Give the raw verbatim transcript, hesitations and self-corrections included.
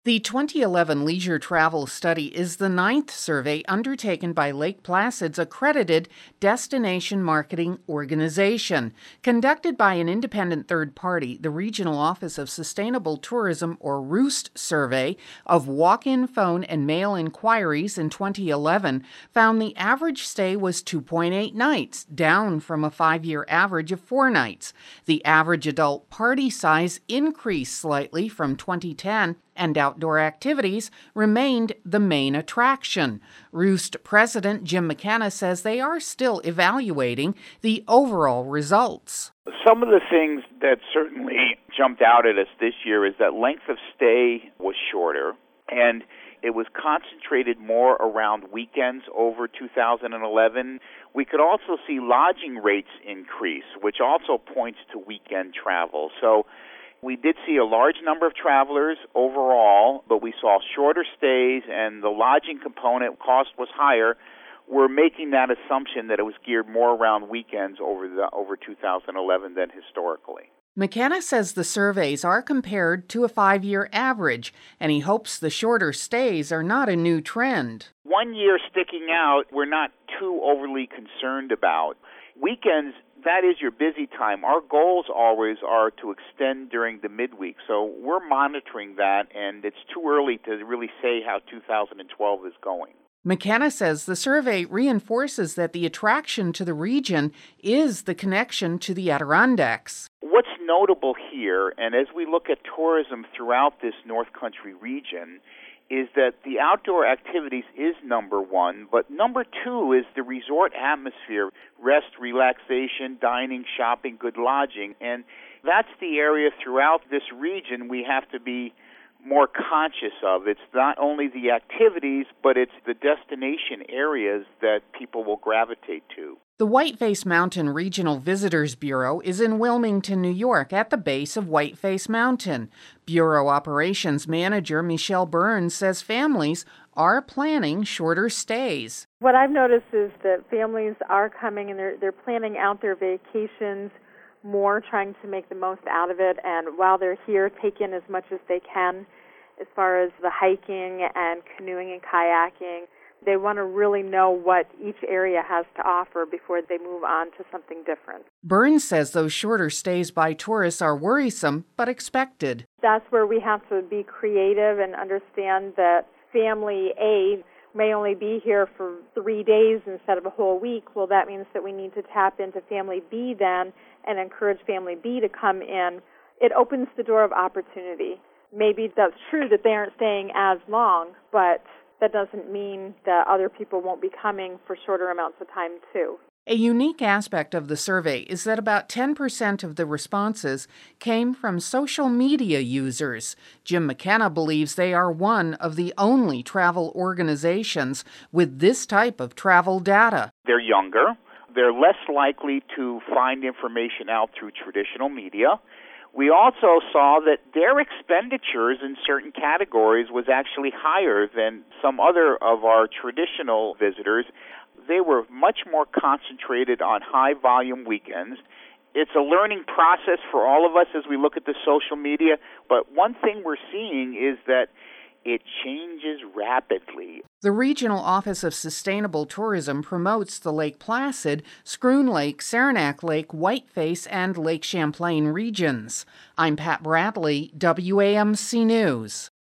The twenty eleven Leisure Travel Study is the ninth survey undertaken by Lake Placid's accredited destination marketing organization. Conducted by an independent third party, the Regional Office of Sustainable Tourism, or ROOST survey of walk-in phone and mail inquiries in twenty eleven found the average stay was two point eight nights, down from a five-year average of four nights. The average adult party size increased slightly from twenty ten, and outdoor activities remained the main attraction. Roost President Jim McKenna says they are still evaluating the overall results. Some of the things that certainly jumped out at us this year is that length of stay was shorter, and it was concentrated more around weekends over two thousand eleven. We could also see lodging rates increase, which also points to weekend travel. So we did see a large number of travelers overall, but we saw shorter stays, and the lodging component cost was higher. We're making that assumption that it was geared more around weekends over the over two thousand eleven than historically. McKenna says the surveys are compared to a five-year average, and he hopes the shorter stays are not a new trend. One year sticking out, we're not too overly concerned about. Weekends, that is your busy time. Our goals always are to extend during the midweek, so we're monitoring that, and it's too early to really say how two thousand twelve is going. McKenna says the survey reinforces that the attraction to the region is the connection to the Adirondacks. What's notable here, and as we look at tourism throughout this North Country region, is that the outdoor activities is number one, but number two is the resort atmosphere, rest, relaxation, dining, shopping, good lodging, and that's the area throughout this region we have to be more conscious of. It's not only the activities, but it's the destination areas that people will gravitate to. The Whiteface Mountain Regional Visitors Bureau is in Wilmington, New York, at the base of Whiteface Mountain. Bureau Operations Manager Michelle Burns says families are planning shorter stays. What I've noticed is that families are coming and they're, they're planning out their vacations more, trying to make the most out of it, and while they're here, take in as much as they can as far as the hiking and canoeing and kayaking. They want to really know what each area has to offer before they move on to something different. Burns says those shorter stays by tourists are worrisome but expected. That's where we have to be creative and understand that family A may only be here for three days instead of a whole week. Well, that means that we need to tap into family B then and encourage family B to come in. It opens the door of opportunity. Maybe that's true that they aren't staying as long, but that doesn't mean that other people won't be coming for shorter amounts of time too. A unique aspect of the survey is that about ten percent of the responses came from social media users. Jim McKenna believes they are one of the only travel organizations with this type of travel data. They're younger. They're less likely to find information out through traditional media. We also saw that their expenditures in certain categories was actually higher than some other of our traditional visitors. They were much more concentrated on high-volume weekends. It's a learning process for all of us as we look at the social media, but one thing we're seeing is that it changes rapidly. The Regional Office of Sustainable Tourism promotes the Lake Placid, Schroon Lake, Saranac Lake, Whiteface, and Lake Champlain regions. I'm Pat Bradley, W A M C News.